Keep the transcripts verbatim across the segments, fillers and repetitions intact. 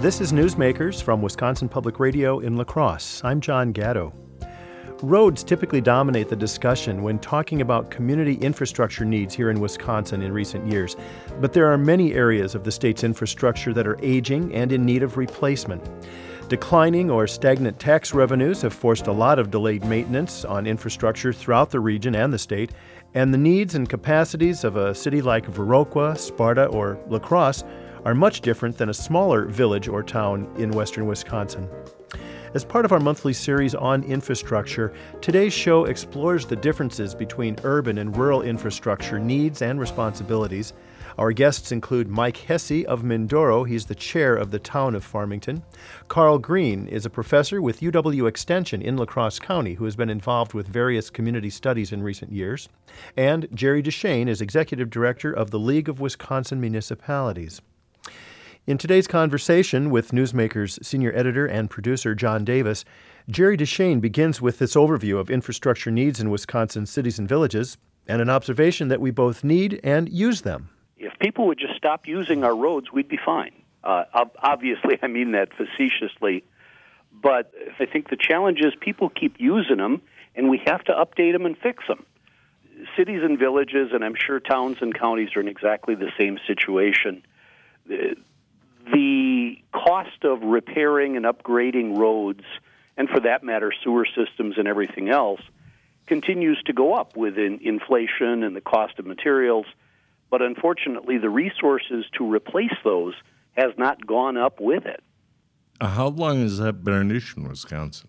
This is Newsmakers from Wisconsin Public Radio in La Crosse. I'm John Gatto. Roads typically dominate the discussion when talking about community infrastructure needs here in Wisconsin in recent years. But there are many areas of the state's infrastructure that are aging and in need of replacement. Declining or stagnant tax revenues have forced a lot of delayed maintenance on infrastructure throughout the region and the state, and the needs and capacities of a city like Viroqua, Sparta, or La Crosse are much different than a smaller village or town in western Wisconsin. As part of our monthly series on infrastructure, today's show explores the differences between urban and rural infrastructure needs and responsibilities. Our guests include Mike Hesse of Mindoro. He's the chair of the town of Farmington. Carl Green is a professor with U W Extension in La Crosse County who has been involved with various community studies in recent years. And Jerry DeShane is executive director of the League of Wisconsin Municipalities. In today's conversation with Newsmakers senior editor and producer John Davis, Jerry DeShane begins with this overview of infrastructure needs in Wisconsin cities and villages and an observation that we both need and use them. If people would just stop using our roads, we'd be fine. Uh, obviously, I mean that facetiously, but I think the challenge is people keep using them, and we have to update them and fix them. Cities and villages, and I'm sure towns and counties are in exactly the same situation. The, the cost of repairing and upgrading roads, and for that matter, sewer systems and everything else, continues to go up with in, inflation and the cost of materials. But unfortunately, the resources to replace those has not gone up with it. Uh, how long has that been an issue in Wisconsin?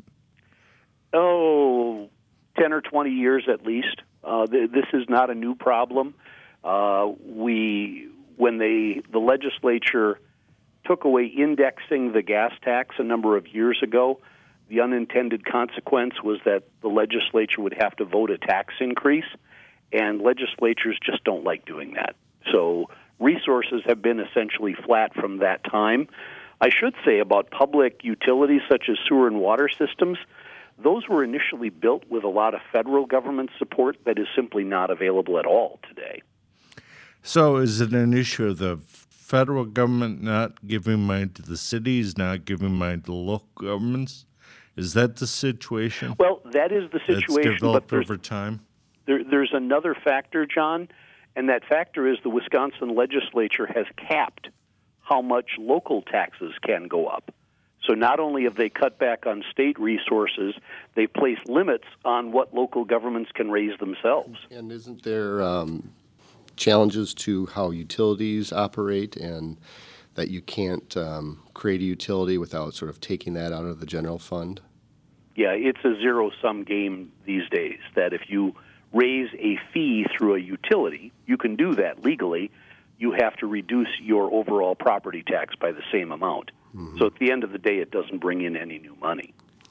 Oh, ten or twenty years at least. Uh, th- this is not a new problem. Uh, we, when they, the legislature took away indexing the gas tax a number of years ago, the unintended consequence was that the legislature would have to vote a tax increase. And legislatures just don't like doing that. So resources have been essentially flat from that time. I should say about public utilities such as sewer and water systems, those were initially built with a lot of federal government support that is simply not available at all today. So is it an issue of the federal government not giving money to the cities, not giving money to local governments? Is that the situation? Well, that is the situation. That's developed over time? There, there's another factor, John, and that factor is the Wisconsin legislature has capped how much local taxes can go up. So not only have they cut back on state resources, they've placed limits on what local governments can raise themselves. And isn't there um, challenges to how utilities operate and that you can't um, create a utility without sort of taking that out of the general fund? Yeah, it's a zero-sum game these days, that if you raise a fee through a utility, you can do that legally. You have to reduce your overall property tax by the same amount. Mm-hmm. So at the end of the day, it doesn't bring in any new money.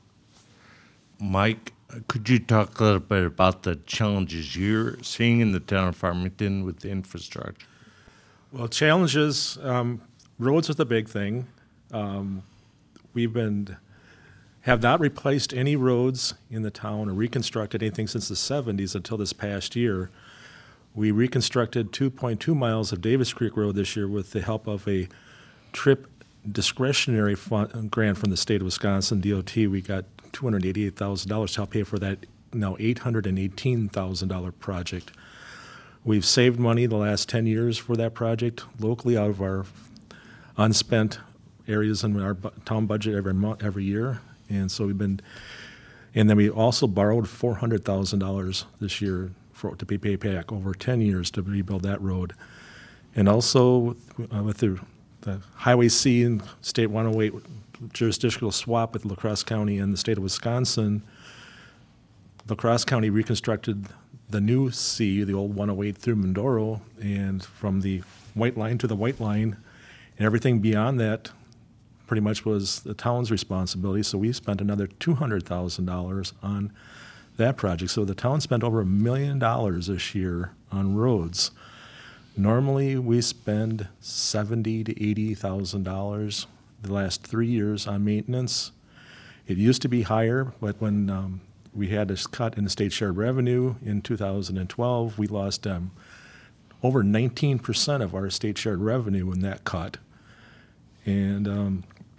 Mike, could you talk a little bit about the challenges you're seeing in the town of Farmington with the infrastructure? Well, challenges, um, roads is the big thing. Um, we've been... have not replaced any roads in the town or reconstructed anything since the seventies until this past year. We reconstructed two point two miles of Davis Creek Road this year with the help of a TRIP discretionary fund, grant from the state of Wisconsin, D O T. We got two hundred eighty-eight thousand dollars to help pay for that now eight hundred eighteen thousand dollars project. We've saved money the last ten years for that project locally out of our unspent areas in our bu- town budget every month, every year. And so we've been, and then we also borrowed four hundred thousand dollars this year for, to be paid back over ten years to rebuild that road. And also uh, with the, the Highway C and State one oh eight jurisdictional swap with La Crosse County and the state of Wisconsin, La Crosse County reconstructed the new C, the old one oh eight through Mindoro, and from the white line to the white line, and everything beyond that pretty much was the town's responsibility, so we spent another two hundred thousand dollars on that project. So the town spent over a million dollars this year on roads. Normally, we spend seventy to eighty thousand dollars the last three years on maintenance. It used to be higher, but when um, we had this cut in the state shared revenue in two thousand twelve, we lost um, over nineteen percent of our state shared revenue in that cut. And um,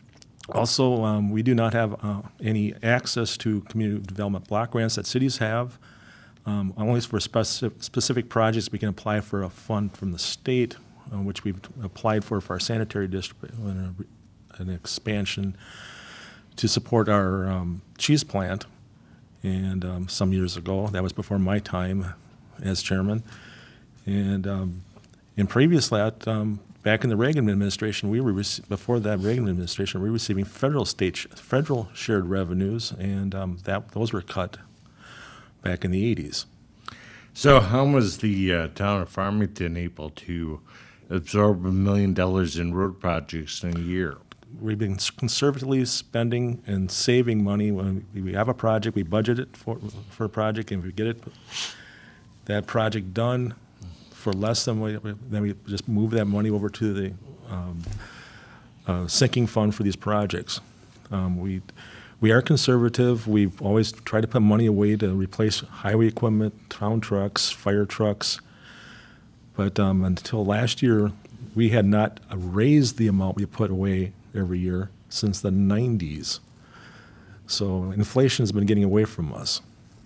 Also, um, we do not have uh, any access to community development block grants that cities have. Um, only for specific, specific projects we can apply for a fund from the state, uh, which we've applied for for our sanitary district, uh, an expansion to support our um, cheese plant. And um, some years ago, that was before my time as chairman. And um, and previous to that, um, back in the Reagan administration, we were rec- before that Reagan administration, we were receiving federal state sh- federal shared revenues, and um, that those were cut back in the eighties. So how was the uh, town of Farmington able to absorb a million dollars in road projects in a year? We've been conservatively spending and saving money. When we have a project, we budget it for for a project, and if we get it that project done for less than we, then we just move that money over to the um, uh, sinking fund for these projects. Um, we we are conservative. We've always tried to put money away to replace highway equipment, town trucks, fire trucks. But um, until last year, we had not raised the amount we put away every year since the nineties. So inflation has been getting away from us.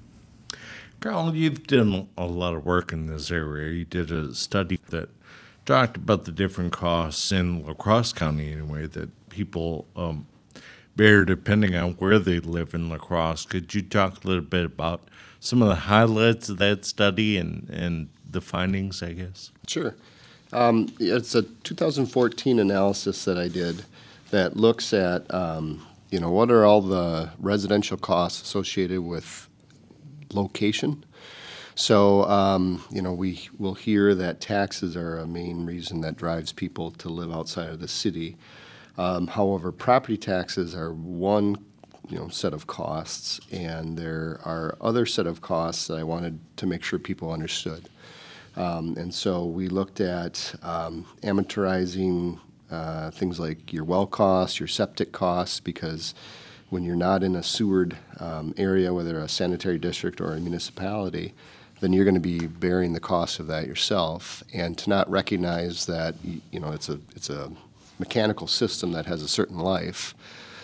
Carl, you've done a lot of work in this area. You did a study that talked about the different costs in La Crosse County anyway that people um, bear depending on where they live in La Crosse. Could you talk a little bit about some of the highlights of that study and, and the findings, I guess? Sure. Um, it's a two thousand fourteen analysis that I did that looks at, um, you know, what are all the residential costs associated with location. So, um, you know, we will hear that taxes are a main reason that drives people to live outside of the city. Um, however, property taxes are one, you know, set of costs, and there are other set of costs that I wanted to make sure people understood. Um, and so we looked at um, amortizing uh, things like your well costs, your septic costs, because when you're not in a sewered um, area, whether a sanitary district or a municipality, then you're going to be bearing the cost of that yourself. And to not recognize that, you know, it's a it's a mechanical system that has a certain life,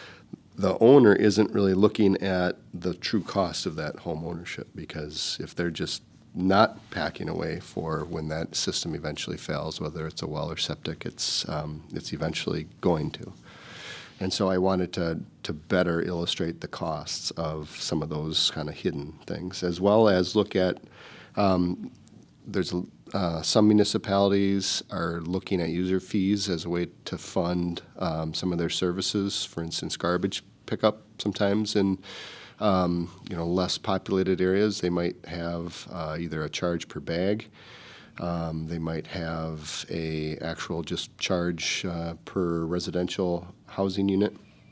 the owner isn't really looking at the true cost of that home ownership, because if they're just not packing away for when that system eventually fails, whether it's a well or septic, it's um, it's eventually going to. And so I wanted to to better illustrate the costs of some of those kind of hidden things, as well as look at um, there's uh, some municipalities are looking at user fees as a way to fund um, some of their services. For instance, garbage pickup sometimes in um, you know less populated areas, they might have uh, either a charge per bag. Um, they might have a actual just charge uh, per residential housing unit.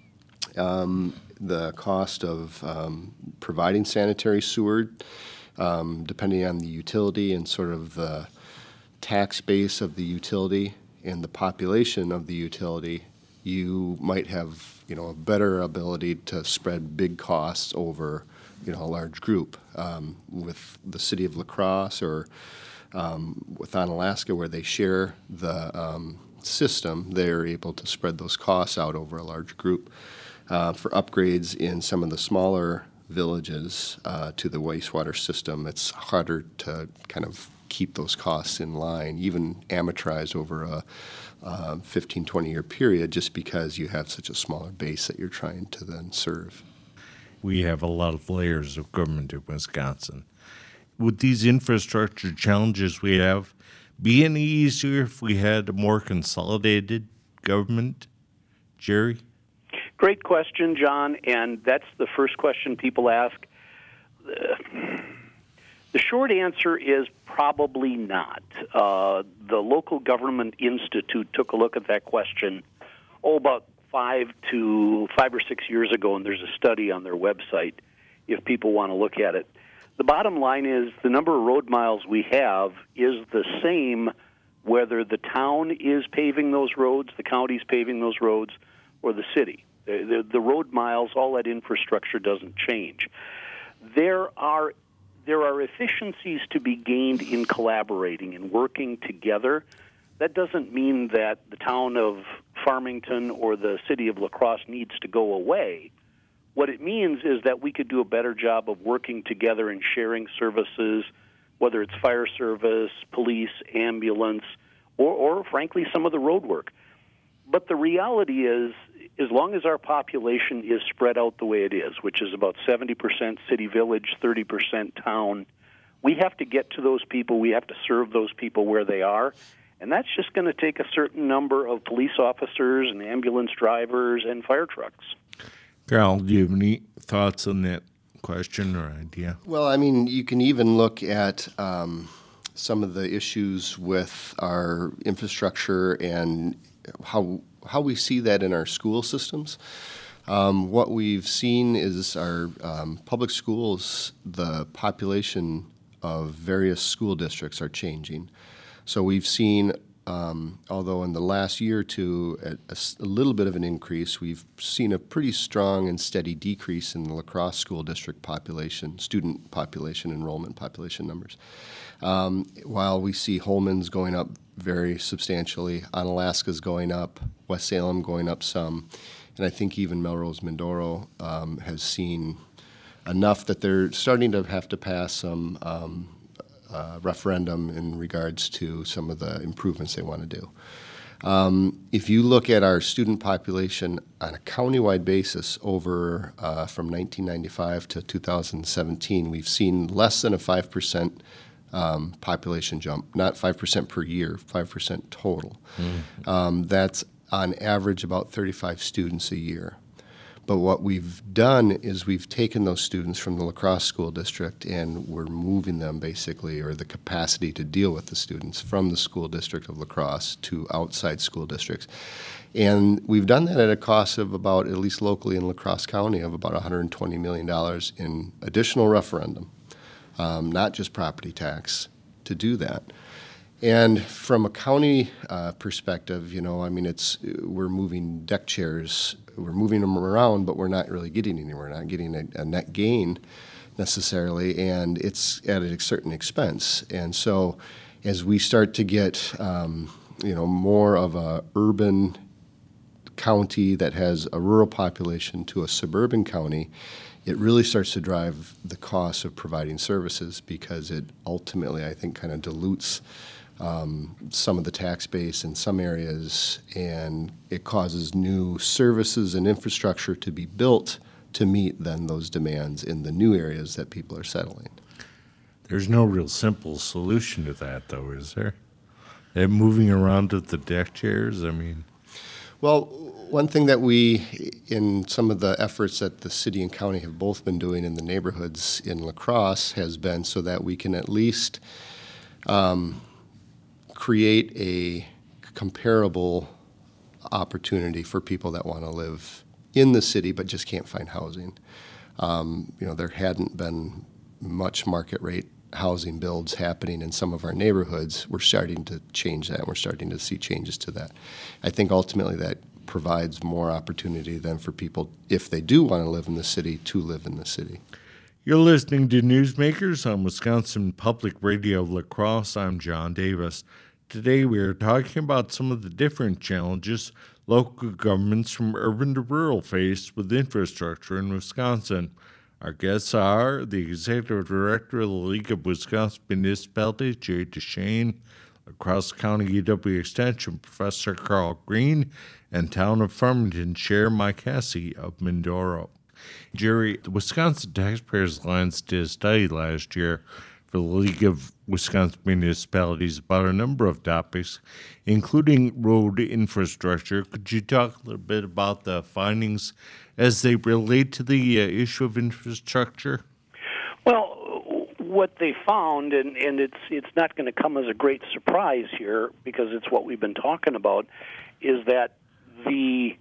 Um, the cost of um, providing sanitary sewer, um, depending on the utility and sort of the tax base of the utility and the population of the utility, you might have, you know, a better ability to spread big costs over, you know, a large group. Um, with the city of La Crosse or Um, with Onalaska, where they share the um, system, they're able to spread those costs out over a large group. Uh, for upgrades in some of the smaller villages uh, to the wastewater system, it's harder to kind of keep those costs in line, even amortize over a uh, fifteen, twenty-year period, just because you have such a smaller base that you're trying to then serve. We have a lot of layers of government in Wisconsin. Would these infrastructure challenges we have be any easier if we had a more consolidated government? Jerry? Great question, John, and that's the first question people ask. Uh, the short answer is probably not. Uh, the Local Government Institute took a look at that question, oh, about five to five or six years ago, and there's a study on their website if people want to look at it. The bottom line is the number of road miles we have is the same whether the town is paving those roads, the county's paving those roads, or the city. The, the, the road miles, all that infrastructure doesn't change. There are there are efficiencies to be gained in collaborating and working together. That doesn't mean that the town of Farmington or the city of La Crosse needs to go away. What it means is that we could do a better job of working together and sharing services, whether it's fire service, police, ambulance, or, or frankly, some of the road work. But the reality is, as long as our population is spread out the way it is, which is about seventy percent city-village, thirty percent town, we have to get to those people. We have to serve those people where they are. And that's just going to take a certain number of police officers and ambulance drivers and fire trucks. Carol, do you have any thoughts on that question or idea? Well, I mean, you can even look at um, some of the issues with our infrastructure and how how we see that in our school systems. Um, what we've seen is our um, public schools, the population of various school districts are changing. So we've seen, um, although in the last year or two, a, a, a little bit of an increase, we've seen a pretty strong and steady decrease in the La Crosse school district population, student population, enrollment population numbers. Um, while we see Holman's going up very substantially, Onalaska's going up, West Salem going up some, and I think even Melrose Mindoro um, has seen enough that they're starting to have to pass some um, uh, referendum in regards to some of the improvements they want to do. Um, if you look at our student population on a countywide basis over uh, from nineteen ninety-five to two thousand seventeen, we've seen less than a five percent um, population jump, not five percent per year, five percent total. Mm-hmm. Um, that's on average about thirty-five students a year. But what we've done is we've taken those students from the La Crosse School District and we're moving them basically, or the capacity to deal with the students from the school district of La Crosse to outside school districts. And we've done that at a cost of about, at least locally in La Crosse County, of about one hundred twenty million dollars in additional referendum, um, not just property tax, to do that. And from a county uh, perspective, you know, I mean, it's we're moving deck chairs, we're moving them around, but we're not really getting anywhere. We're not getting a, a net gain necessarily, and it's at a certain expense. And so, as we start to get, um, you know, more of a urban county that has a rural population to a suburban county, it really starts to drive the cost of providing services because it ultimately, I think, kind of dilutes Um, some of the tax base in some areas, and it causes new services and infrastructure to be built to meet then those demands in the new areas that people are settling. There's no real simple solution to that, though, is there? And moving around with the deck chairs, I mean... Well, one thing that we, in some of the efforts that the city and county have both been doing in the neighborhoods in La Crosse has been so that we can at least um, create a comparable opportunity for people that want to live in the city but just can't find housing. Um, you know, there hadn't been much market rate housing builds happening in some of our neighborhoods. We're starting to change that. We're starting to see changes to that. I think ultimately that provides more opportunity then for people, if they do want to live in the city, to live in the city. You're listening to Newsmakers on Wisconsin Public Radio La Crosse. I'm John Davis. Today we are talking about some of the different challenges local governments from urban to rural face with infrastructure in Wisconsin. Our guests are the Executive Director of the League of Wisconsin Municipalities, Jerry DeShane, La Crosse County U W Extension Professor Carl Green, and Town of Farmington Chair Mike Hesse of Mindoro. Jerry, the Wisconsin Taxpayers Alliance did a study last year for the League of Wisconsin Municipalities about a number of topics, including road infrastructure. Could you talk a little bit about the findings as they relate to the uh, issue of infrastructure? Well, what they found, and, and it's it's not going to come as a great surprise here because it's what we've been talking about, is that the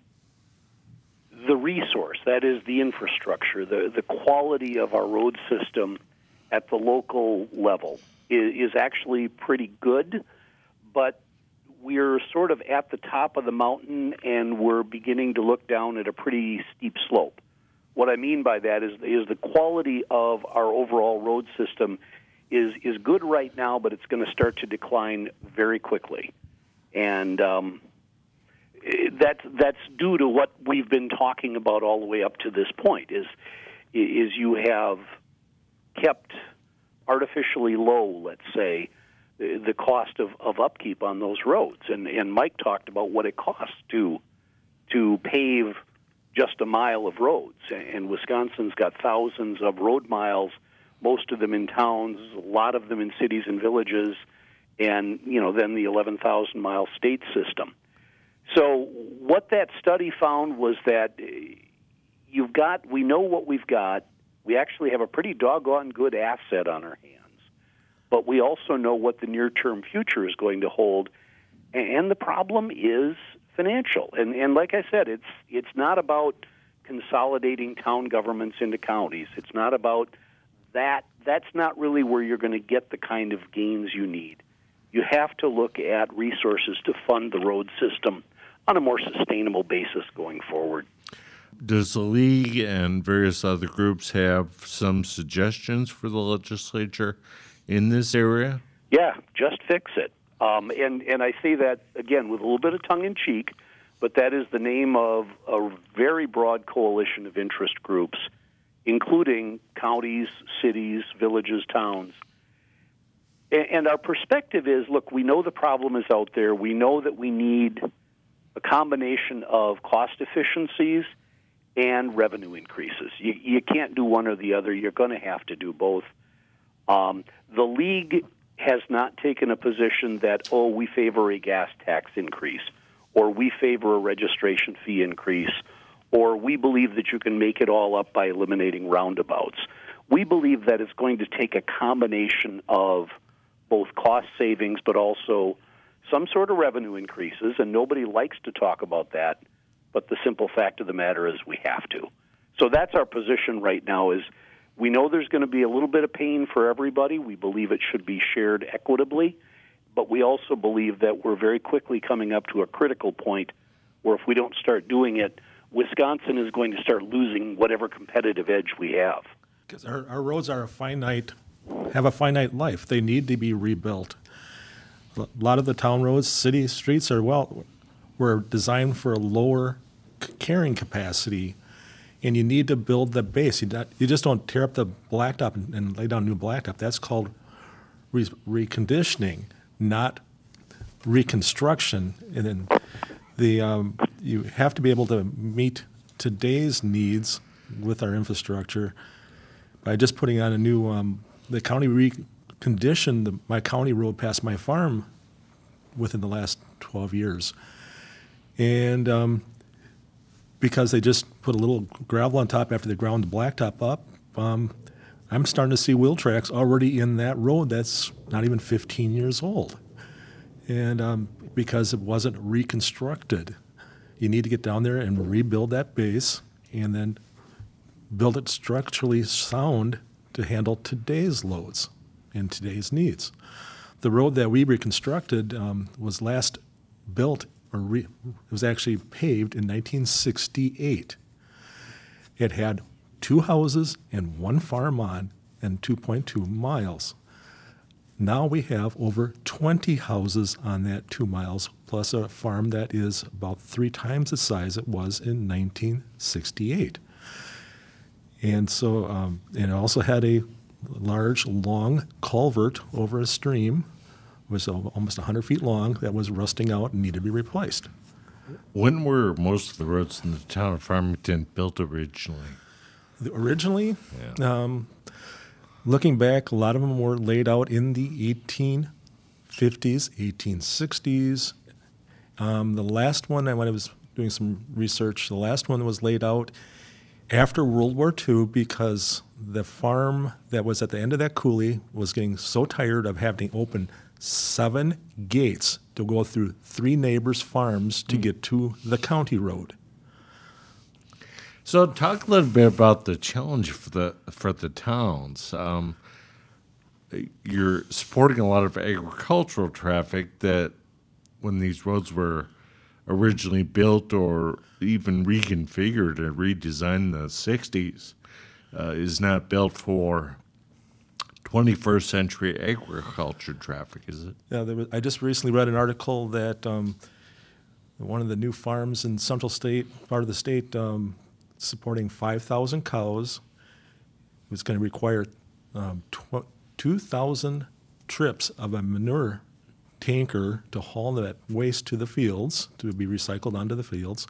the resource, that is the infrastructure, the, the quality of our road system at the local level is, is actually pretty good, but we're sort of at the top of the mountain and we're beginning to look down at a pretty steep slope. What I mean by that is, is the quality of our overall road system is, is good right now, but it's going to start to decline very quickly. And um, it, that's that's due to what we've been talking about all the way up to this point. Is is you have kept artificially low, let's say, the, the cost of, of upkeep on those roads, and and Mike talked about what it costs to to pave just a mile of roads, and Wisconsin's got thousands of road miles, most of them in towns, a lot of them in cities and villages, and you know then the eleven thousand mile state system. So what that study found was that you've got, we know what we've got. We actually have a pretty doggone good asset on our hands, but we also know what the near-term future is going to hold, and the problem is financial. And and like I said, it's it's not about consolidating town governments into counties. It's not about that. That's not really where you're going to get the kind of gains you need. You have to look at resources to fund the road system on a more sustainable basis going forward. Does the League and various other groups have some suggestions for the legislature in this area? Yeah, just fix it. Um, and, and I say that, again, with a little bit of tongue-in-cheek, but that is the name of a very broad coalition of interest groups, including counties, cities, villages, towns. And, and our perspective is, look, we know the problem is out there. We know that we need a combination of cost efficiencies and revenue increases. You, you can't do one or the other. You're going to have to do both. Um, the League has not taken a position that, oh, we favor a gas tax increase, or we favor a registration fee increase, or we believe that you can make it all up by eliminating roundabouts. We believe that it's going to take a combination of both cost savings but also some sort of revenue increases, and nobody likes to talk about that, but the simple fact of the matter is we have to. So that's our position right now is we know there's going to be a little bit of pain for everybody. We believe it should be shared equitably, but we also believe that we're very quickly coming up to a critical point where if we don't start doing it, Wisconsin is going to start losing whatever competitive edge we have. Because our, our roads are a finite, have a finite life. They need to be rebuilt. A lot of the town roads, city streets are, well, were designed for a lower carrying capacity, and you need to build the base. You, not, you just don't tear up the blacktop and, and lay down new blacktop. That's called re- reconditioning, not reconstruction. And then the um, you have to be able to meet today's needs with our infrastructure by just putting on a new. Um, the county reconditioned the, my county road past my farm within the last twelve years, and um, because they just put a little gravel on top after they ground the blacktop up, um, I'm starting to see wheel tracks already in that road that's not even fifteen years old. And um, because it wasn't reconstructed, you need to get down there and rebuild that base and then build it structurally sound to handle today's loads and today's needs. The road that we reconstructed um, was last built Or re, it was actually paved in nineteen sixty-eight. It had two houses and one farm on and two point two miles. Now we have over twenty houses on that two miles, plus a farm that is about three times the size it was in nineteen sixty-eight. And so, um, and it also had a large, long culvert over a stream. Was almost one hundred feet long, that was rusting out and needed to be replaced. When were most of the roads in the town of Farmington built originally? Originally, Yeah. um, looking back, a lot of them were laid out in the eighteen fifties, eighteen sixties. Um, the last one, when I was doing some research, the last one was laid out after World War Two because the farm that was at the end of that coulee was getting so tired of having to open seven gates to go through three neighbors' farms to get to the county road. So talk a little bit about the challenge for the for the towns. Um, you're supporting a lot of agricultural traffic that when these roads were originally built or even reconfigured and redesigned in the sixties uh, is not built for twenty-first century agriculture traffic, is it? Yeah, there was, I just recently read an article that um, one of the new farms in Central State, part of the state, um, supporting five thousand cows. It's going to require um, tw- two thousand trips of a manure tanker to haul that waste to the fields, to be recycled onto the fields.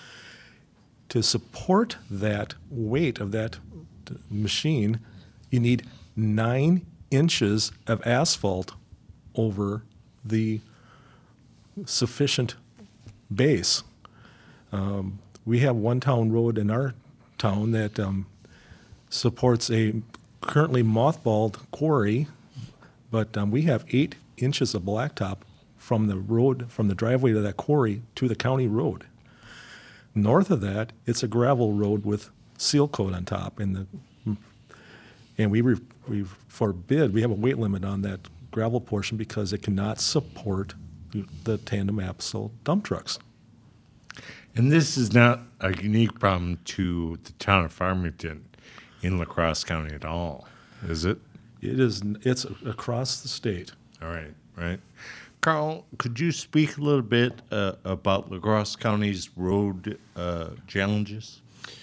To support that weight of that t- machine, you need nine inches of asphalt over the sufficient base. Um, we have one town road in our town that um, supports a currently mothballed quarry, but um, we have eight inches of blacktop from the road, from the driveway to that quarry to the county road. North of that, it's a gravel road with seal coat on top, and the and we re, we forbid, we have a weight limit on that gravel portion because it cannot support the tandem axle dump trucks. And this is not a unique problem to the town of Farmington in La Crosse County at all, is it? It is. It's across the state. All right, right. Carl, could you speak a little bit uh, about La Crosse County's road uh, challenges?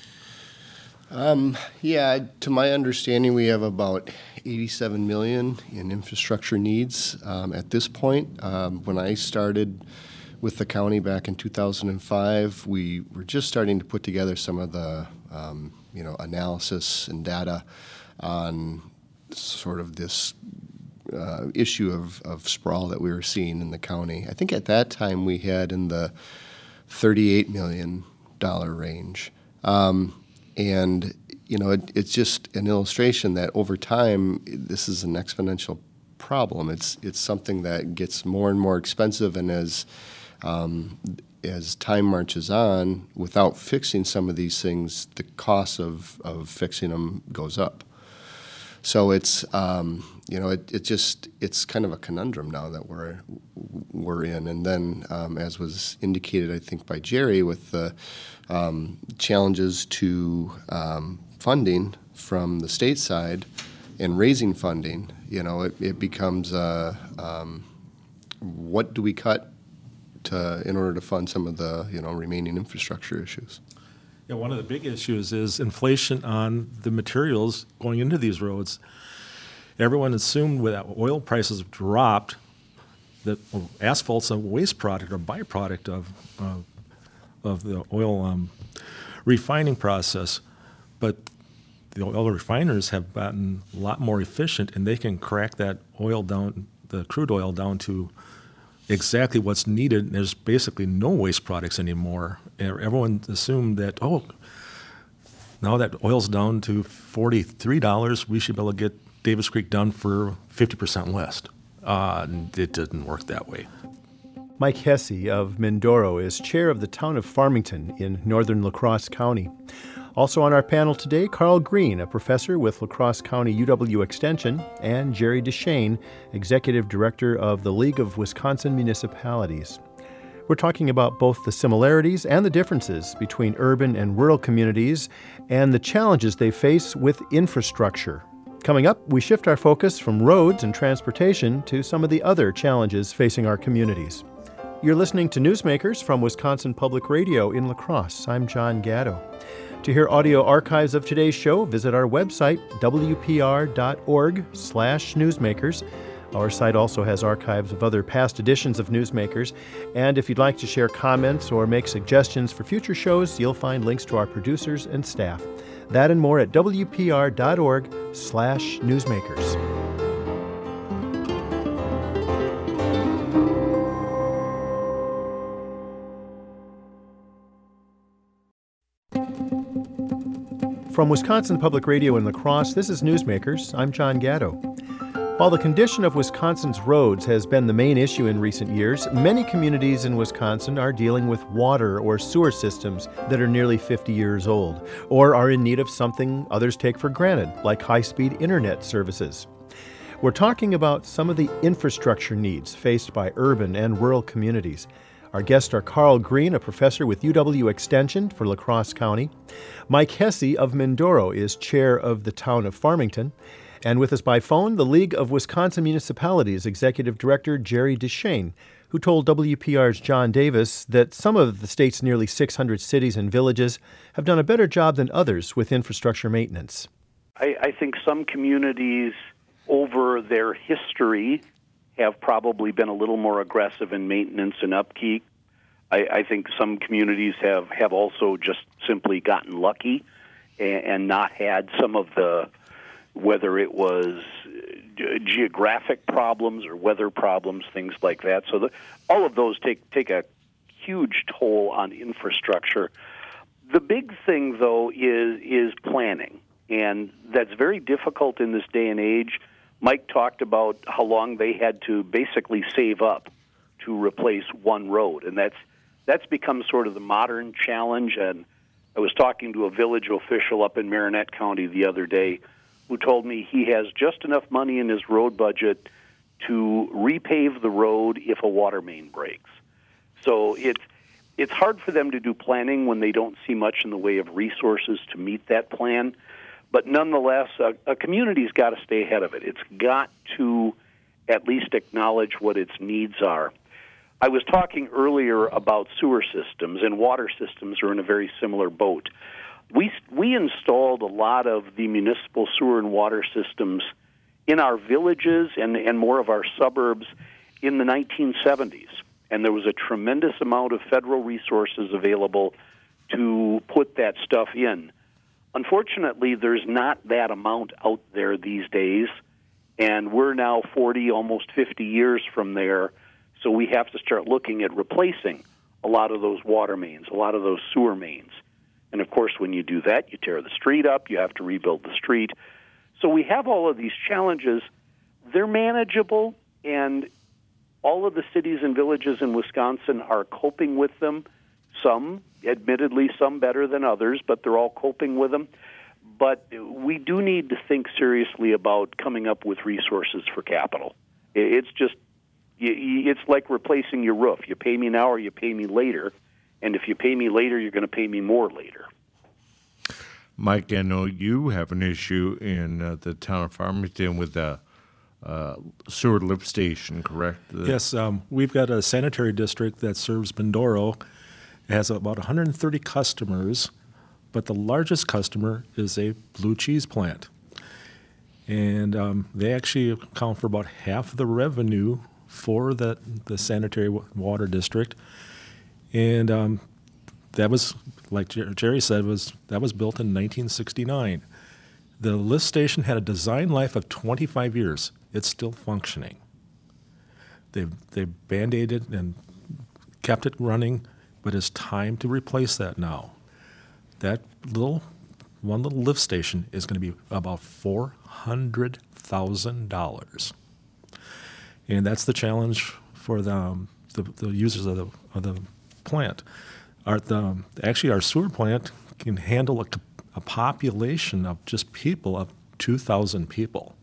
Um, yeah, to my understanding, we have about eighty-seven million in infrastructure needs um, at this point. Um, when I started with the county back in two thousand five, we were just starting to put together some of the um, you know analysis and data on sort of this uh, issue of, of sprawl that we were seeing in the county. I think at that time we had in the thirty-eight million dollars range. Um, And, you know, it, it's just an illustration that over time, this is an exponential problem. It's it's something that gets more and more expensive, and as um, as time marches on, without fixing some of these things, the cost of, of fixing them goes up. So it's um, you know it, it just it's kind of a conundrum now that we're we're in. And then um, as was indicated, I think by Jerry, with the um, challenges to um, funding from the state side and raising funding, you know, it, it becomes uh, um, what do we cut to in order to fund some of the you know remaining infrastructure issues. Yeah, one of the big issues is inflation on the materials going into these roads. Everyone assumed when oil prices dropped that well, asphalt's a waste product or byproduct of uh, of the oil um, refining process, but the oil refiners have gotten a lot more efficient, and they can crack that oil down, the crude oil down to exactly what's needed. There's basically no waste products anymore. Everyone assumed that, oh, now that oil's down to forty-three dollars, we should be able to get Davis Creek done for fifty percent less. Uh, it didn't work that way. Mike Hesse of Mindoro is chair of the town of Farmington in northern La Crosse County. Also on our panel today, Carl Green, a professor with La Crosse County U W Extension, and Jerry DeShane, executive director of the League of Wisconsin Municipalities. We're talking about both the similarities and the differences between urban and rural communities and the challenges they face with infrastructure. Coming up, we shift our focus from roads and transportation to some of the other challenges facing our communities. You're listening to Newsmakers from Wisconsin Public Radio in La Crosse. I'm John Gatto. To hear audio archives of today's show, visit our website, w p r dot org slash newsmakers. Our site also has archives of other past editions of Newsmakers. And if you'd like to share comments or make suggestions for future shows, you'll find links to our producers and staff. That and more at w p r dot org slash newsmakers. From Wisconsin Public Radio in La Crosse, this is Newsmakers. I'm John Gatto. While the condition of Wisconsin's roads has been the main issue in recent years, many communities in Wisconsin are dealing with water or sewer systems that are nearly fifty years old, or are in need of something others take for granted, like high-speed internet services. We're talking about some of the infrastructure needs faced by urban and rural communities. Our guests are Carl Green, a professor with U W Extension for La Crosse County. Mike Hesse of Mindoro is chair of the town of Farmington. And with us by phone, the League of Wisconsin Municipalities Executive Director Jerry DeShane, who told W P R's John Davis that some of the state's nearly six hundred cities and villages have done a better job than others with infrastructure maintenance. I, I think some communities over their history have probably been a little more aggressive in maintenance and upkeep. I, I think some communities have, have also just simply gotten lucky and, and not had some of the, whether it was geographic problems or weather problems, things like that. So the, all of those take take a huge toll on infrastructure. The big thing, though, is is planning, and that's very difficult in this day and age. Mike talked about how long they had to basically save up to replace one road, and that's that's become sort of the modern challenge. And I was talking to a village official up in Marinette County the other day who told me he has just enough money in his road budget to repave the road if a water main breaks. So it's it's hard for them to do planning when they don't see much in the way of resources to meet that plan. But nonetheless, a, a community's got to stay ahead of it. It's got to at least acknowledge what its needs are. I was talking earlier about sewer systems, and water systems are in a very similar boat. We we installed a lot of the municipal sewer and water systems in our villages and, and more of our suburbs in the nineteen seventies. And there was a tremendous amount of federal resources available to put that stuff in. Unfortunately, there's not that amount out there these days, and we're now forty, almost fifty years from there, so we have to start looking at replacing a lot of those water mains, a lot of those sewer mains. And, of course, when you do that, you tear the street up, you have to rebuild the street. So we have all of these challenges. They're manageable, and all of the cities and villages in Wisconsin are coping with them. Some, admittedly, some better than others, but they're all coping with them. But we do need to think seriously about coming up with resources for capital. It's just, it's like replacing your roof. You pay me now or you pay me later. And if you pay me later, you're going to pay me more later. Mike, I know you have an issue in uh, the town of Farmington with the uh, sewer lift station, correct? The- Yes, um, we've got a sanitary district that serves Bendoro. It has about one hundred thirty customers, but the largest customer is a blue cheese plant. And um, they actually account for about half of the revenue for the, the sanitary water district. And um, that was, like Jerry said, was that was built in nineteen sixty-nine. The lift station had a design life of twenty-five years. It's still functioning. They they band-aided and kept it running, but it's time to replace that now. That little one little lift station is going to be about four hundred thousand dollars, and that's the challenge for the um, the, the users of the of the plant. Our, the, actually, our sewer plant can handle a, a population of just people of two thousand people.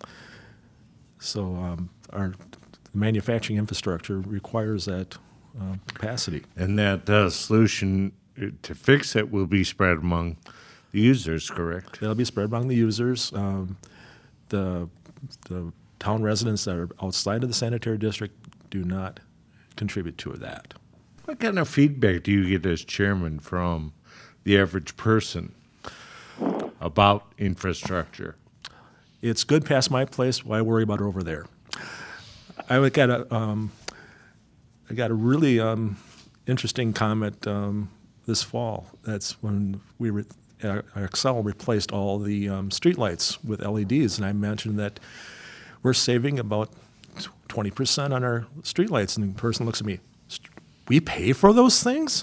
So um, our manufacturing infrastructure requires that uh, capacity. And that uh, solution to fix it will be spread among the users, correct? It'll be spread among the users. Um, the, the town residents that are outside of the sanitary district do not contribute to that. What kind of feedback do you get as chairman from the average person about infrastructure? It's good past my place. Why worry about it over there? I got a, um, I got a really um, interesting comment um, this fall. That's when we re- uh, Excel replaced all the um, streetlights with L E Ds, and I mentioned that we're saving about twenty percent on our streetlights, and the person looks at me. We pay for those things?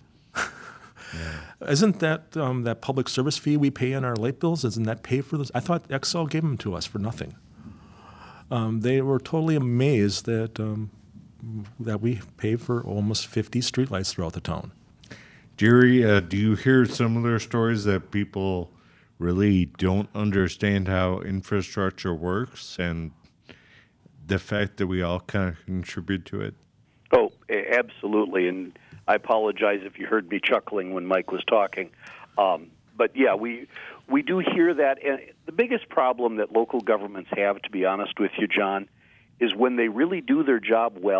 Yeah. Isn't that um, that public service fee we pay on our light bills? Isn't that pay for those? I thought Excel gave them to us for nothing. Um, they were totally amazed that um, that we pay for almost fifty streetlights throughout the town. Jerry, uh, do you hear similar stories that people really don't understand how infrastructure works and the fact that we all kind of contribute to it? Oh, absolutely, and I apologize if you heard me chuckling when Mike was talking. Um, but yeah, we we do hear that. And the biggest problem that local governments have, to be honest with you, John, is when they really do their job well,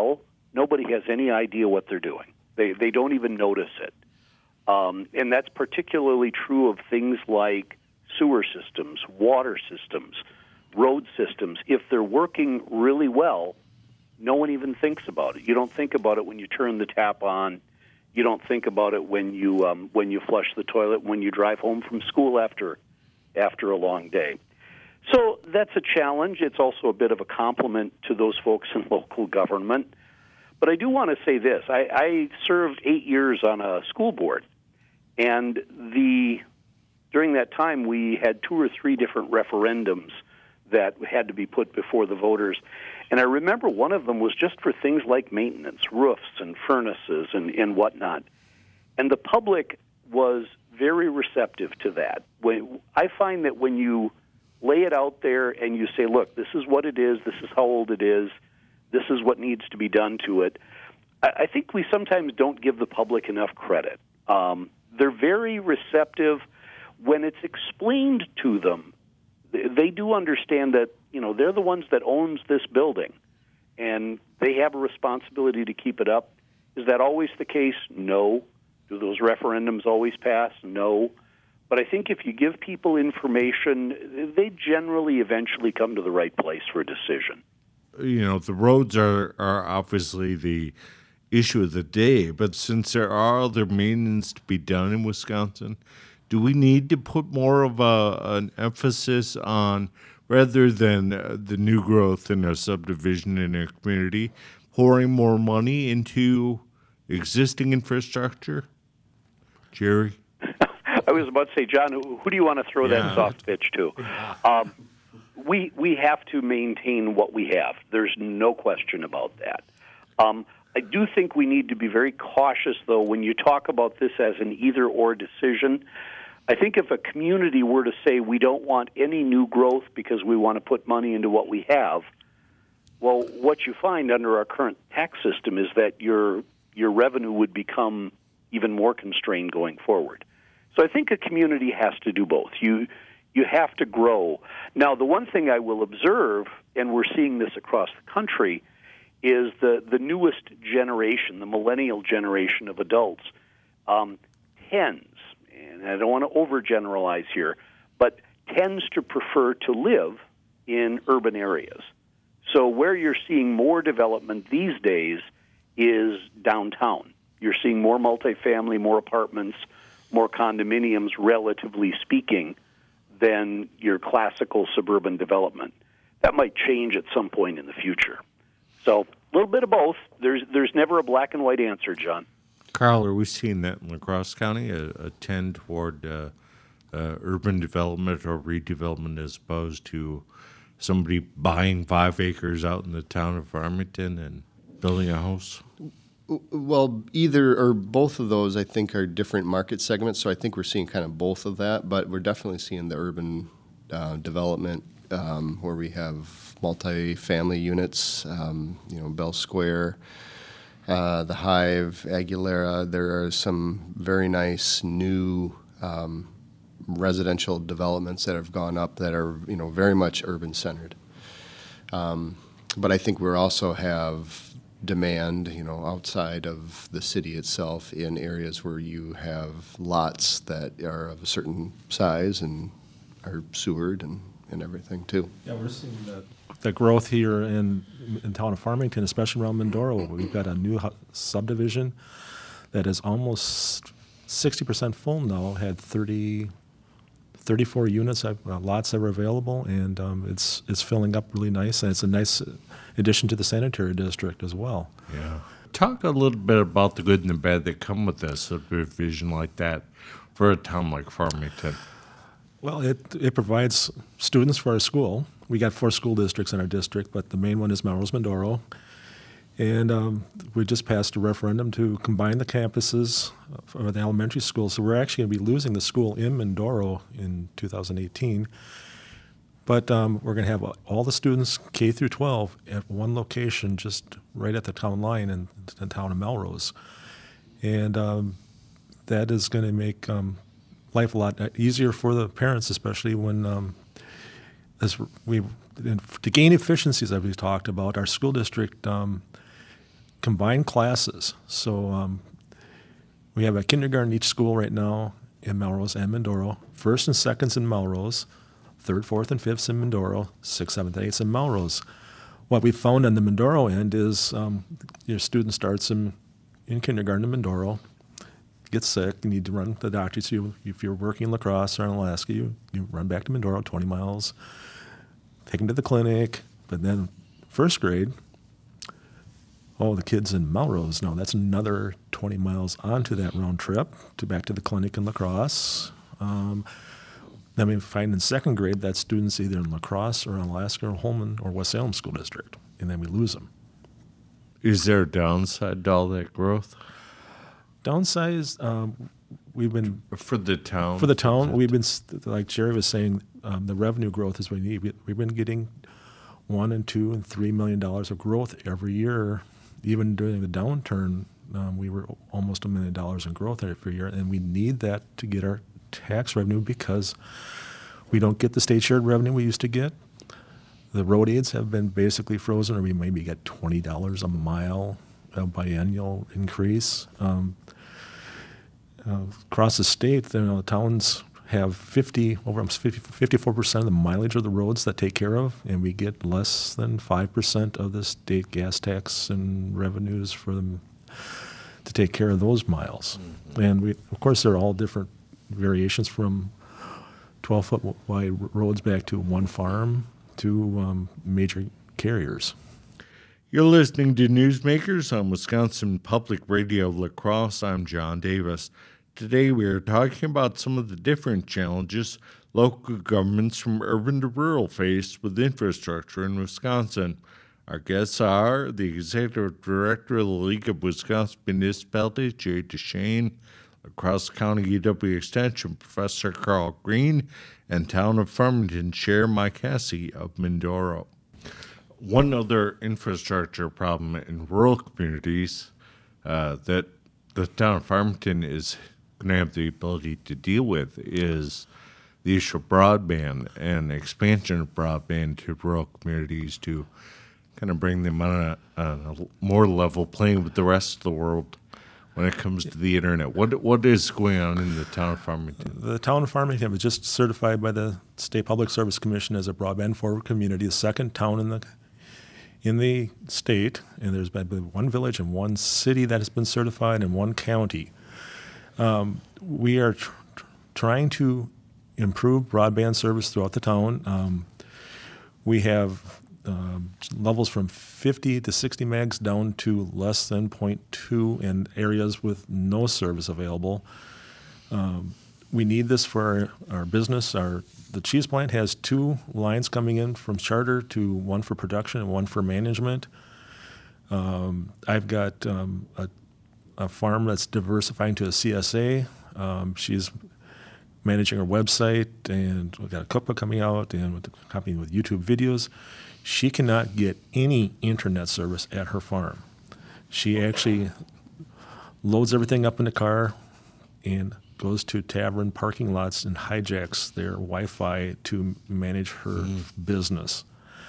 nobody has any idea what they're doing. They they don't even notice it. Um, and that's particularly true of things like sewer systems, water systems, road systems. If they're working really well, no one even thinks about it. You don't think about it when you turn the tap on. You don't think about it when you um, when you flush the toilet, when you drive home from school after after a long day. So that's a challenge. It's also a bit of a compliment to those folks in local government. But I do want to say this. I, I served eight years on a school board, and the during that time we had two or three different referendums that had to be put before the voters. And I remember one of them was just for things like maintenance, roofs and furnaces and, and whatnot. And the public was very receptive to that. When, I find that when you lay it out there and you say, look, this is what it is, this is how old it is, this is what needs to be done to it, I, I think we sometimes don't give the public enough credit. Um, they're very receptive when it's explained to them. They do understand that, you know, they're the ones that owns this building, and they have a responsibility to keep it up. Is that always the case? No. Do those referendums always pass? No. But I think if you give people information, they generally eventually come to the right place for a decision. You know, the roads are, are obviously the issue of the day, but since there are other maintenance to be done in Wisconsin, do we need to put more of a, an emphasis on, rather than uh, the new growth in a subdivision in a community, pouring more money into existing infrastructure? Jerry? I was about to say, John, who, who do you want to throw Yeah. that soft pitch to? Um, we we have to maintain what we have. There's no question about that. Um, I do think we need to be very cautious, though, when you talk about this as an either-or decision. I think if a community were to say we don't want any new growth because we want to put money into what we have, well, what you find under our current tax system is that your your revenue would become even more constrained going forward. So I think a community has to do both. You you have to grow. Now, the one thing I will observe, and we're seeing this across the country, is the, the newest generation, the millennial generation of adults, um, tends, and I don't want to overgeneralize here, but tends to prefer to live in urban areas. So where you're seeing more development these days is downtown. You're seeing more multifamily, more apartments, more condominiums, relatively speaking, than your classical suburban development. That might change at some point in the future. So a little bit of both. There's there's never a black and white answer, John. Carl, are we seeing that in La Crosse County, a, a tend toward uh, uh, urban development or redevelopment as opposed to somebody buying five acres out in the town of Farmington and building a house? Well, either or both of those, I think, are different market segments. So I think we're seeing kind of both of that, but we're definitely seeing the urban uh, development um, where we have multi-family units, um, you know, Bell Square, uh, the Hive, Aguilera. There are some very nice new um, residential developments that have gone up that are, you know, very much urban-centered. Um, but I think we also have demand, you know, outside of the city itself in areas where you have lots that are of a certain size and are sewered and, and everything too. Yeah, we're seeing the, the growth here in in town of Farmington, especially around Mindoro. We've got a new hu- subdivision that is almost sixty percent full now, had thirty, thirty-four units, uh, lots that were available, and um, it's it's filling up really nice, and it's a nice addition to the sanitary district as well. Yeah. Talk a little bit about the good and the bad that come with a subdivision like that for a town like Farmington. Well, it it provides students for our school. We got four school districts in our district, but the main one is Melrose Mindoro. And um, we just passed a referendum to combine the campuses for the elementary school. So we're actually going to be losing the school in Mindoro in two thousand eighteen. But um, we're going to have all the students K through twelve at one location, just right at the town line in the town of Melrose. And um, that is going to make um, life a lot easier for the parents, especially when um, as we to gain efficiencies that we've talked about. Our school district um, combined classes. So um, we have a kindergarten in each school right now in Melrose and Mindoro. First and seconds in Melrose, third, fourth, and fifths in Mindoro, sixth, seventh, and eighths in Melrose. What we found on the Mindoro end is um, your student starts in, in kindergarten in Mindoro, gets sick, you need to run to the doctor. So you, if you're working in La Crosse or in Alaska, you, you run back to Mindoro, twenty miles, take them to the clinic. But then first grade, oh, the kid's in Melrose. No, that's another twenty miles onto that round trip to back to the clinic in La Crosse. Um, then we find in second grade that students either in La Crosse or in Alaska or Holman or West Salem School District, and then we lose them. Is there a downside to all that growth? Downside is um, we've been for the town. For the town, we've been like Jerry was saying, um, the revenue growth is what we need. We, we've been getting one and two and three million dollars of growth every year. Even during the downturn, um, we were almost a million dollars in growth every year, and we need that to get our tax revenue because we don't get the state shared revenue we used to get. The road aids have been basically frozen, or we maybe get twenty dollars a mile, a biennial increase. Um, uh, across the state, you know, the towns have fifty over fifty-four percent of the mileage of the roads that take care of, and we get less than five percent of the state gas tax and revenues for them to take care of those miles. Mm-hmm. And we, of course, there are all different variations from twelve-foot wide roads back to one farm to um, major carriers. You're listening to Newsmakers on Wisconsin Public Radio La Crosse. I'm John Davis. Today we are talking about some of the different challenges local governments from urban to rural face with infrastructure in Wisconsin. Our guests are the Executive Director of the League of Wisconsin Municipalities, Jay Duchesne, La Crosse County U W Extension Professor Carl Green, and Town of Farmington Chair Mike Hasse of Mindoro. One other infrastructure problem in rural communities uh, that the town of Farmington is going to have the ability to deal with is the issue of broadband and expansion of broadband to rural communities to kind of bring them on a, on a more level playing with the rest of the world when it comes to the internet. What What is going on in the town of Farmington? The town of Farmington was just certified by the State Public Service Commission as a broadband forward community, the second town in the in the state, and there's been one village and one city that has been certified and one county. Um, we are tr- tr- trying to improve broadband service throughout the town. Um, we have um, levels from fifty to sixty megs down to less than zero point two in areas with no service available. Um, we need this for our, our business. Our The cheese plant has two lines coming in from charter to one for production and one for management. Um, I've got um, a, a farm that's diversifying to a C S A. Um, she's managing her website, and we've got a cookbook coming out and with accompanying with YouTube videos. She cannot get any internet service at her farm. She actually loads everything up in the car and goes to tavern parking lots and hijacks their Wi-Fi to manage her mm. business.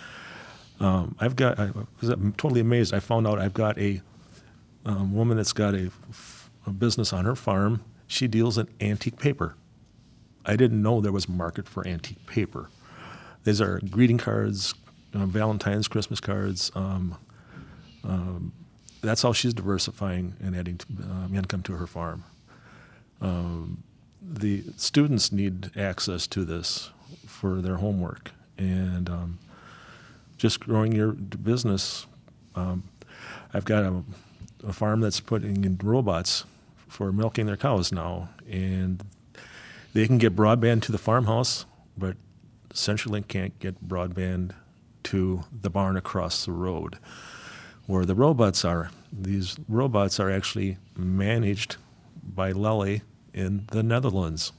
Um, I've got, I was totally amazed. I found out I've got a um, woman that's got a, a business on her farm. She deals in antique paper. I didn't know there was a market for antique paper. These are greeting cards, uh, Valentine's, Christmas cards. Um, um, that's how she's diversifying and adding to, um, income to her farm. Um, the students need access to this for their homework, and um, just growing your business. Um, I've got a, a farm that's putting in robots for milking their cows now, and they can get broadband to the farmhouse, but CenturyLink can't get broadband to the barn across the road. Where the robots are, these robots are actually managed by Lely in the Netherlands.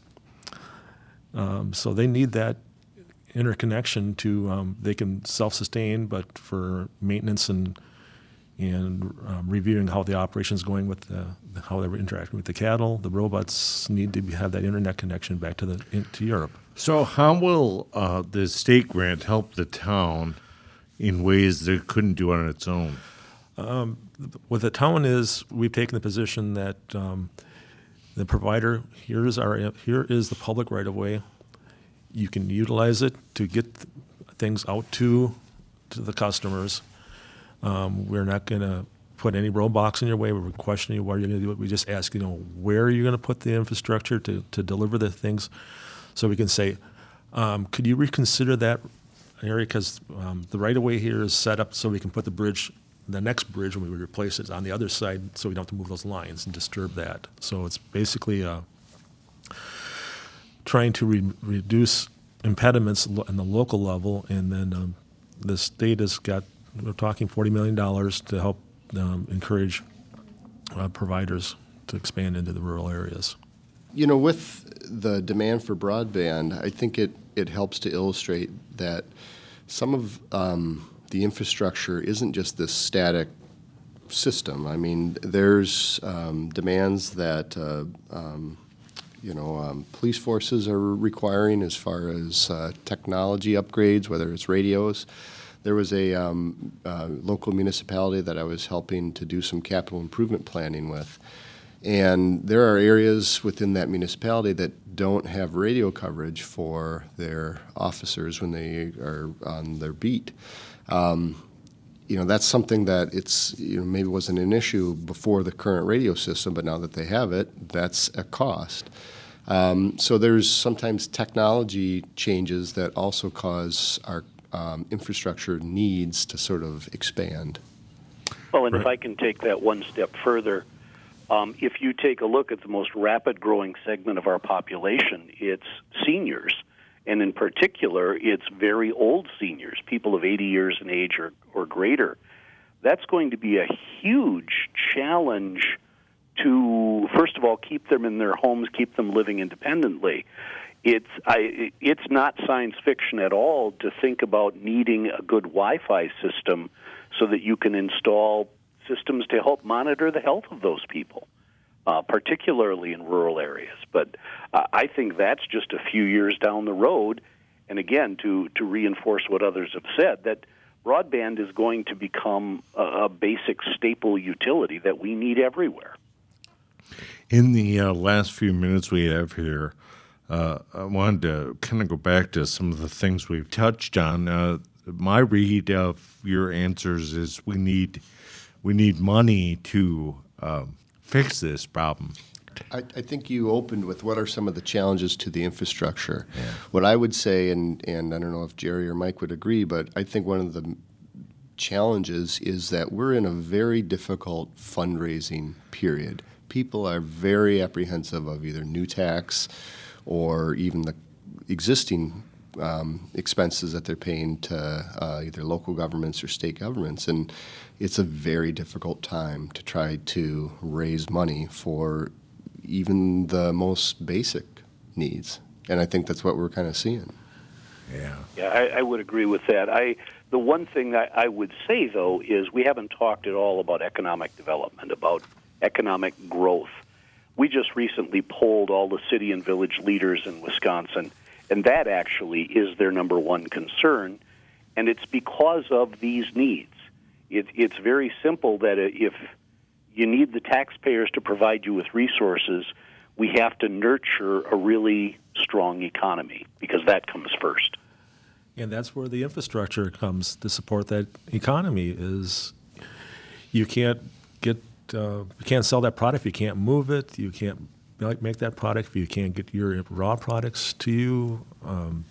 Um, so they need that interconnection to, um, they can self-sustain, but for maintenance and and um, reviewing how the operation is going with the, how they're interacting with the cattle, the robots need to be, have that internet connection back to the in, to Europe. So how will uh, the state grant help the town in ways that it couldn't do on its own? Um, what the town is, we've taken the position that um, the provider, here's our, here is the public right-of-way. You can utilize it to get th- things out to to the customers. Um, we're not going to put any roadblocks in your way. We're questioning you what you're going to do. We just ask, you know, where are you going to put the infrastructure to, to deliver the things, so we can say, um, could you reconsider that area, because um, the right-of-way here is set up so we can put the bridge, the next bridge when we replace it, on the other side, so we don't have to move those lines and disturb that. So it's basically uh, trying to re- reduce impediments lo- on the local level, and then um, the state has got, we're talking forty million dollars to help um, encourage uh, providers to expand into the rural areas. You know, with the demand for broadband, I think it, it helps to illustrate that some of um, the infrastructure isn't just this static system. I mean, there's um, demands that uh, um, you know um, police forces are requiring as far as uh, technology upgrades, whether it's radios. There was a um, uh, local municipality that I was helping to do some capital improvement planning with. And there are areas within that municipality that don't have radio coverage for their officers when they are on their beat. Um, you know, that's something that it's, you know, maybe wasn't an issue before the current radio system, but now that they have it, that's a cost. Um, so there's sometimes technology changes that also cause our um, infrastructure needs to sort of expand. Well, and Right. if I can take that one step further, Um, if you take a look at the most rapid growing segment of our population, it's seniors. And in particular, it's very old seniors, people of eighty years in age or, or greater. That's going to be a huge challenge to, first of all, keep them in their homes, keep them living independently. It's, I, it's not science fiction at all to think about needing a good Wi-Fi system so that you can install systems to help monitor the health of those people, uh, particularly in rural areas. But uh, I think that's just a few years down the road. And again, to, to reinforce what others have said, that broadband is going to become a, a basic staple utility that we need everywhere. In the uh, last few minutes we have here, uh, I wanted to kind of go back to some of the things we've touched on. Uh, my read of your answers is we need we need money to um, fix this problem. I, I think you opened with what are some of the challenges to the infrastructure. Yeah. What I would say, and, and I don't know if Jerry or Mike would agree, but I think one of the challenges is that we're in a very difficult fundraising period. People are very apprehensive of either new tax or even the existing um, expenses that they're paying to uh, either local governments or state governments. And it's a very difficult time to try to raise money for even the most basic needs. And I think that's what we're kind of seeing. Yeah. Yeah, I, I would agree with that. I the one thing that I would say, though, is we haven't talked at all about economic development, about economic growth. We just recently polled all the city and village leaders in Wisconsin, and that actually is their number one concern, and it's because of these needs. It, it's very simple that if you need the taxpayers to provide you with resources, we have to nurture a really strong economy, because that comes first. And that's where the infrastructure comes to support that economy. Is you can't get uh, you can't sell that product if you can't move it. You can't make that product if you can't get your raw products to you. Um,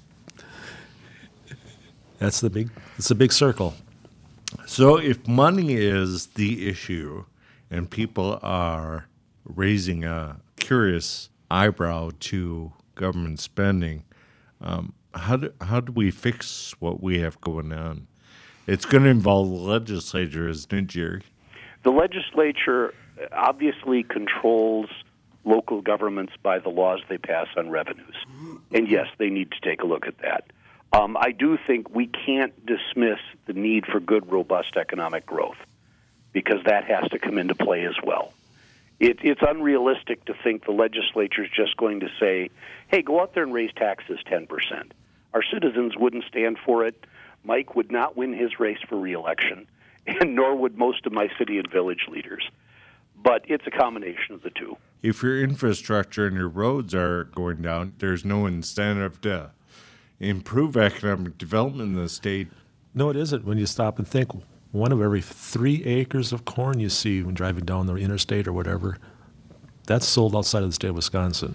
that's the big. It's a big circle. So if money is the issue and people are raising a curious eyebrow to government spending, um, how do how do we fix what we have going on? It's going to involve the legislature, isn't it, Jerry? The legislature obviously controls local governments by the laws they pass on revenues. And yes, they need to take a look at that. Um, I do think we can't dismiss the need for good, robust economic growth, because that has to come into play as well. It, it's unrealistic to think the legislature is just going to say, hey, go out there and raise taxes ten percent. Our citizens wouldn't stand for it. Mike would not win his race for re-election. and nor would most of my city and village leaders. But it's a combination of the two. If your infrastructure and your roads are going down, there's no incentive to improve economic development in the state. No, it isn't. When you stop and think, one of every three acres of corn you see when driving down the interstate or whatever, that's sold outside of the state of Wisconsin.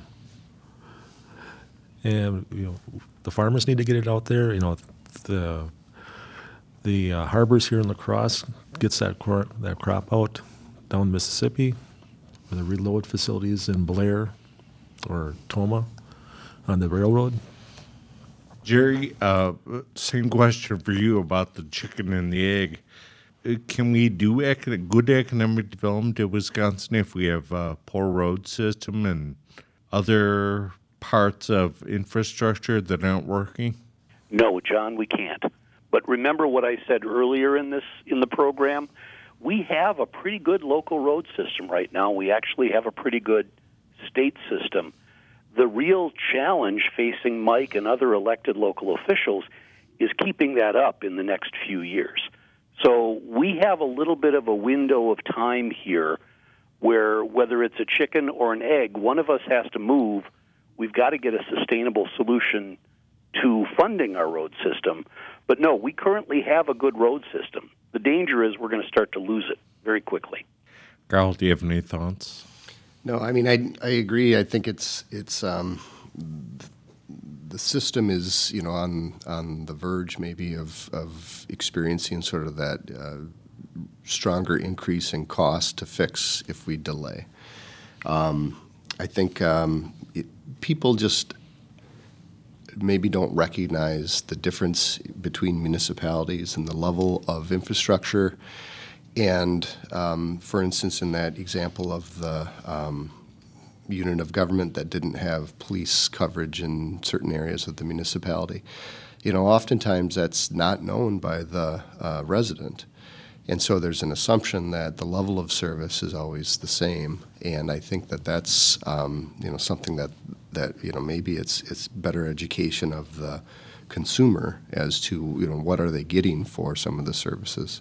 And you know, the farmers need to get it out there. You know, the the uh, harbors here in La Crosse gets that cor- that crop out down Mississippi, or the reload facilities in Blair or Toma on the railroad. Jerry, uh, same question for you about the chicken and the egg. Can we do econ- good economic development in Wisconsin if we have a poor road system and other parts of infrastructure that aren't working? No, John, we can't. But remember what I said earlier in this in the program? We have a pretty good local road system right now. We actually have a pretty good state system. The real challenge facing Mike and other elected local officials is keeping that up in the next few years. So we have a little bit of a window of time here where whether it's a chicken or an egg, one of us has to move. We've got to get a sustainable solution to funding our road system. But no, we currently have a good road system. The danger is we're going to start to lose it very quickly. Carl, do you have any thoughts? No, I mean, I I agree. I think it's it's um, the system is, you know, on on the verge maybe of of experiencing sort of that uh, stronger increase in cost to fix if we delay. Um, I think um, it, people just maybe don't recognize the difference between municipalities and the level of infrastructure. And um, for instance, in that example of the um, unit of government that didn't have police coverage in certain areas of the municipality, you know, oftentimes that's not known by the uh, resident. And so there's an assumption that the level of service is always the same. And I think that that's, um, you know, something that, that, you know, maybe it's it's better education of the consumer as to, you know, what are they getting for some of the services.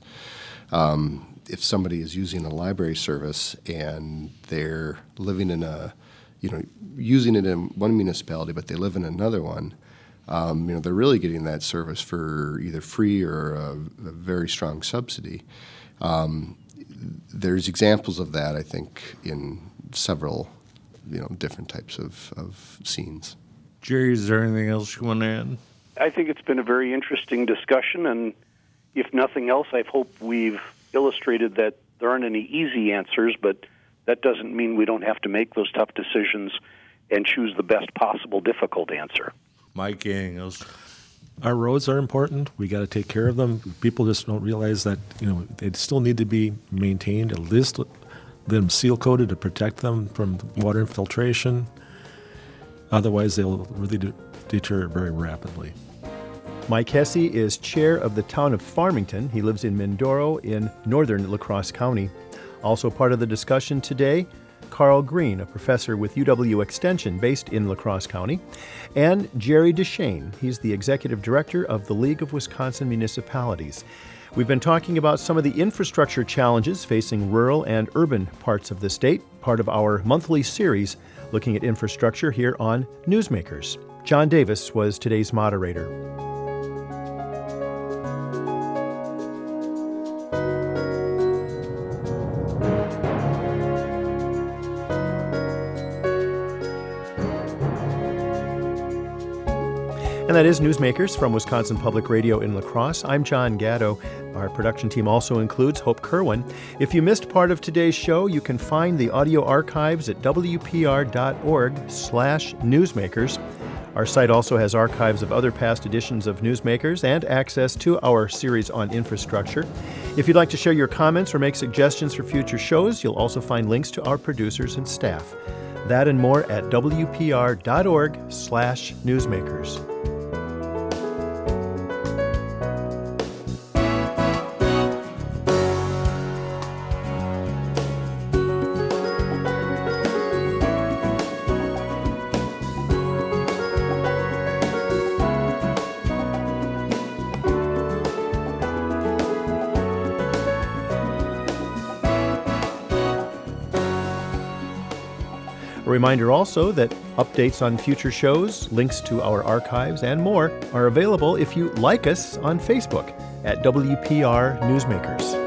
Um, if somebody is using a library service and they're living in a, you know, using it in one municipality, but they live in another one, Um, you know, they're really getting that service for either free or a, a very strong subsidy. Um, there's examples of that, I think, in several, you know, different types of, of scenes. Jerry, is there anything else you want to add? I think it's been a very interesting discussion, and if nothing else, I hope we've illustrated that there aren't any easy answers, but that doesn't mean we don't have to make those tough decisions and choose the best possible difficult answer. Mike, anything else? Our roads are important. We got to take care of them. People just don't realize that, you know, they still need to be maintained, at least them seal coated to protect them from water infiltration. Otherwise, they'll really de- deteriorate very rapidly. Mike Hesse is chair of the town of Farmington. He lives in Mindoro in northern La Crosse County. Also part of the discussion today, Carl Green, a professor with U W Extension based in La Crosse County, and Jerry Deshane. He's the executive director of the League of Wisconsin Municipalities. We've been talking about some of the infrastructure challenges facing rural and urban parts of the state, part of our monthly series looking at infrastructure here on Newsmakers. John Davis was today's moderator. And that is Newsmakers from Wisconsin Public Radio in La Crosse. I'm John Gatto. Our production team also includes Hope Kerwin. If you missed part of today's show, you can find the audio archives at w p r dot org slash newsmakers. Our site also has archives of other past editions of Newsmakers and access to our series on infrastructure. If you'd like to share your comments or make suggestions for future shows, you'll also find links to our producers and staff. That and more at w p r dot org slash newsmakers. reminder also that updates on future shows, links to our archives, and more are available if you like us on Facebook at W P R Newsmakers.